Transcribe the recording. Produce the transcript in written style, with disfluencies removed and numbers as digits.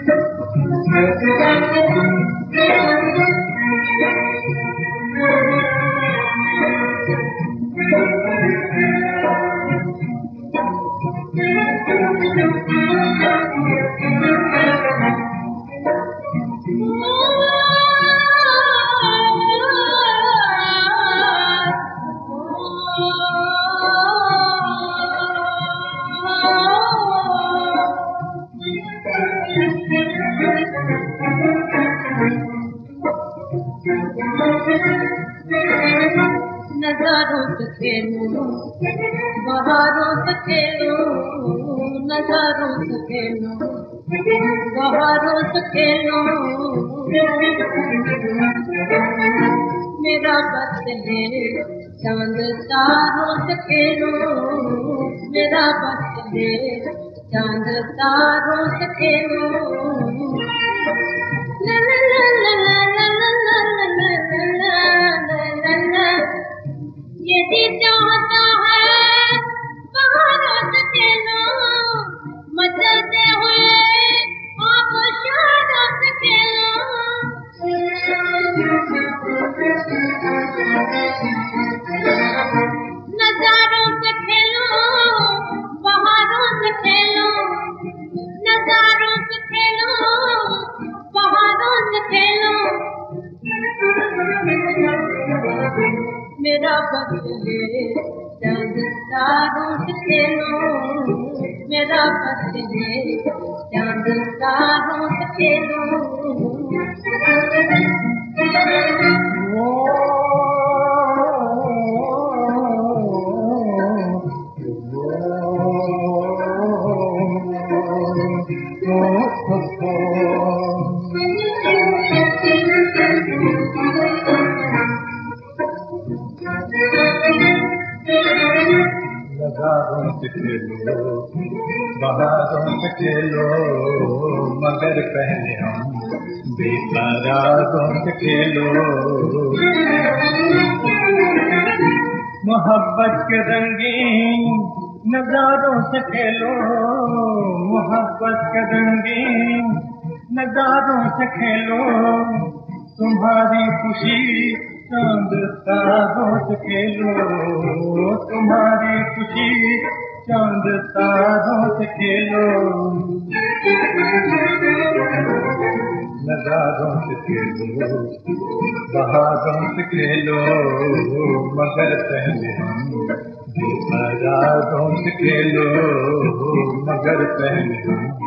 नजारों से खेलो बहारों से खेलो, नजारों से खेलो बहारों से खेलो, मेरा बदले चांद तारों से खेलो, मेरा बदले चांद तारों से खेलो। ला ला ला ला ला ला ला ला ला ला ला, ये जी चाहता है बहारों से खेलो, मचलते हुए आप शारों से खेलो। नजारों से खेलो बहारों से खेलो, नजारों से खेलो बहारों से खेलो, मेरा बदले चांद तारों से खेलो, मेरा बदले चांद तारों से खेलो। नजारों से खेलो बहारों से खेलो, मगर पहले हम बेकरारों से खेलो। मोहब्बत के रंगीन नजारों से खेलो, मोहब्बत के रंगीन नजारों से खेलो, तुम्हारी खुशी चांद तारों से खेलो, तुम्हारी खुशी चांद तारों से खेलो। नजारों से खेलो बहारों से खेलो, मगर पहले हम बेकरारों से खेलो, मगर पहले हम